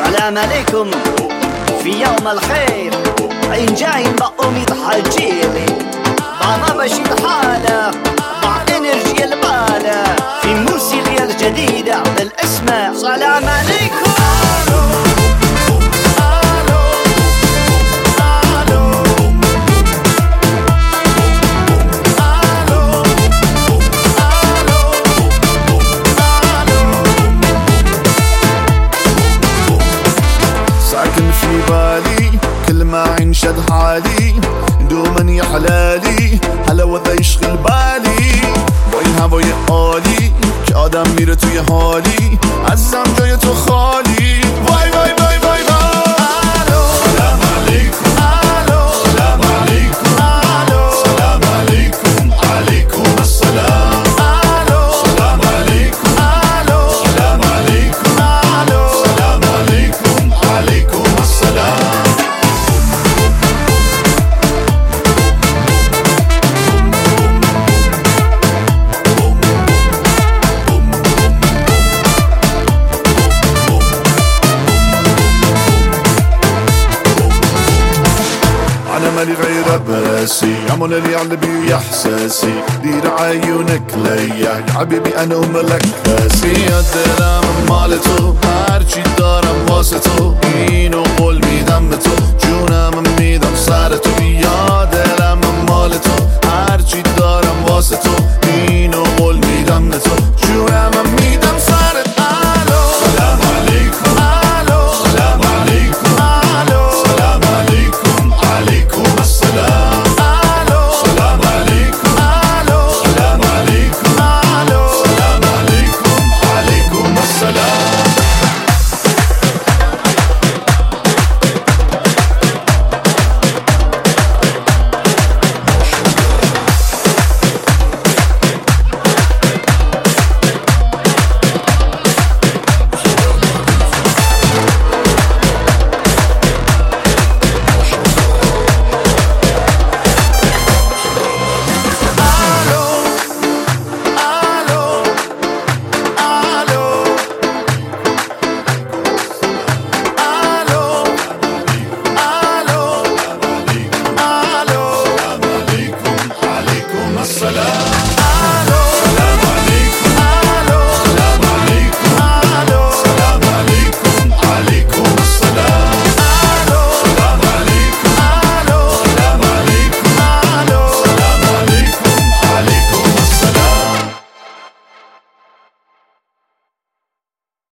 سلام عليكم في يوم الخير، إن جاي بأميد حجيلي بعض بشي الحالة مع انرجي البالة في موسيقى الجديدة بالاسمع. سلام عليكم. ساكن في بالي كل ما ينشد حالي دوما يا حلالي حلاوة يشغل بالي با این هوای عالی که آدم میره توی حالی عزیزم جای تو خالی. وای وای وای وای وای. سلام علیکم. سلام علیکم. سلام علیکم. علیکم السلام. سلام علیکم. سلام علیکم. سلام علیکم. علیکم السلام. أنا مالي غير براسي عمل اللي على بي إحساسي دير عيونك ليا يا حبيبي أنا ملك راسي. دلم مال تو هرچی دارم واسه تو